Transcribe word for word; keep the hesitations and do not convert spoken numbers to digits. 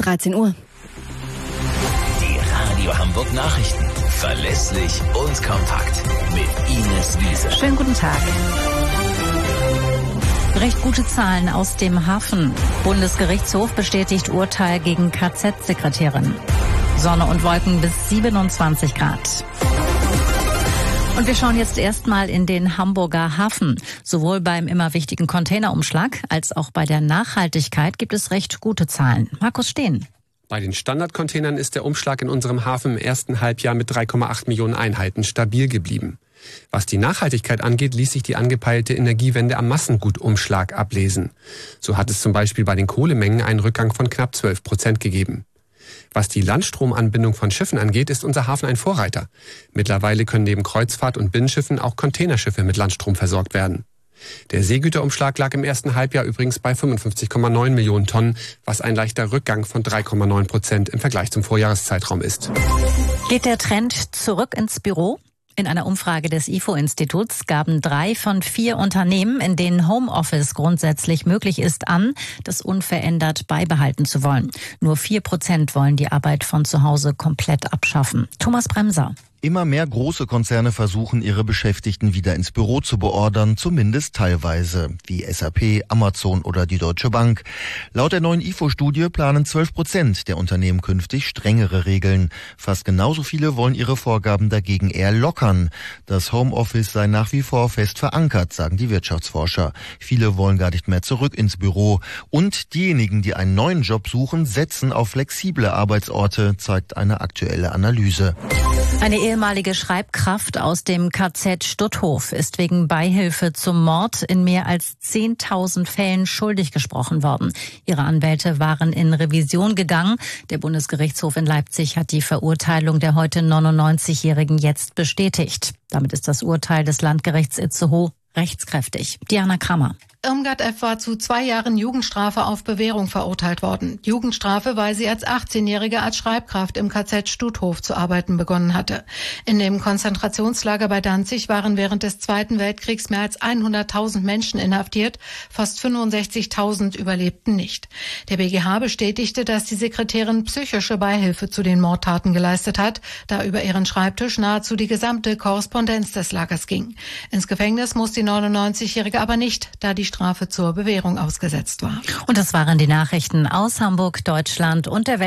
dreizehn Uhr. Die Radio Hamburg Nachrichten. Verlässlich und kompakt. Mit Ines Wiese. Schönen guten Tag. Recht gute Zahlen aus dem Hafen. Bundesgerichtshof bestätigt Urteil gegen K Z-Sekretärin. Sonne und Wolken bis siebenundzwanzig Grad. Und wir schauen jetzt erstmal in den Hamburger Hafen. Sowohl beim immer wichtigen Containerumschlag als auch bei der Nachhaltigkeit gibt es recht gute Zahlen. Markus Steen. Bei den Standardcontainern ist der Umschlag in unserem Hafen im ersten Halbjahr mit drei Komma acht Millionen Einheiten stabil geblieben. Was die Nachhaltigkeit angeht, ließ sich die angepeilte Energiewende am Massengutumschlag ablesen. So hat es zum Beispiel bei den Kohlemengen einen Rückgang von knapp zwölf Prozent gegeben. Was die Landstromanbindung von Schiffen angeht, ist unser Hafen ein Vorreiter. Mittlerweile können neben Kreuzfahrt- und Binnenschiffen auch Containerschiffe mit Landstrom versorgt werden. Der Seegüterumschlag lag im ersten Halbjahr übrigens bei fünfundfünfzig Komma neun Millionen Tonnen, was ein leichter Rückgang von drei Komma neun Prozent im Vergleich zum Vorjahreszeitraum ist. Geht der Trend zurück ins Büro? In einer Umfrage des I F O-Instituts gaben drei von vier Unternehmen, in denen Homeoffice grundsätzlich möglich ist, an, das unverändert beibehalten zu wollen. Nur vier Prozent wollen die Arbeit von zu Hause komplett abschaffen. Thomas Bremser. Immer mehr große Konzerne versuchen, ihre Beschäftigten wieder ins Büro zu beordern, zumindest teilweise, wie S A P, Amazon oder die Deutsche Bank. Laut der neuen I F O-Studie planen zwölf Prozent der Unternehmen künftig strengere Regeln. Fast genauso viele wollen ihre Vorgaben dagegen eher lockern. Das Homeoffice sei nach wie vor fest verankert, sagen die Wirtschaftsforscher. Viele wollen gar nicht mehr zurück ins Büro. Und diejenigen, die einen neuen Job suchen, setzen auf flexible Arbeitsorte, zeigt eine aktuelle Analyse. Eine ehemalige Schreibkraft aus dem K Z Stutthof ist wegen Beihilfe zum Mord in mehr als zehntausend Fällen schuldig gesprochen worden. Ihre Anwälte waren in Revision gegangen. Der Bundesgerichtshof in Leipzig hat die Verurteilung der heute neunundneunzigjährigen jetzt bestätigt. Damit ist das Urteil des Landgerichts Itzehoe rechtskräftig. Diana Kramer. Irmgard F. war zu zwei Jahren Jugendstrafe auf Bewährung verurteilt worden. Jugendstrafe, weil sie als achtzehnjährige als Schreibkraft im K Z Stutthof zu arbeiten begonnen hatte. In dem Konzentrationslager bei Danzig waren während des Zweiten Weltkriegs mehr als hunderttausend Menschen inhaftiert. Fast fünfundsechzigtausend überlebten nicht. Der B G H bestätigte, dass die Sekretärin psychische Beihilfe zu den Mordtaten geleistet hat, da über ihren Schreibtisch nahezu die gesamte Korrespondenz des Lagers ging. Ins Gefängnis muss die neunundneunzigjährige aber nicht, da die Strafe zur Bewährung ausgesetzt war. Und das waren die Nachrichten aus Hamburg, Deutschland und der Welt.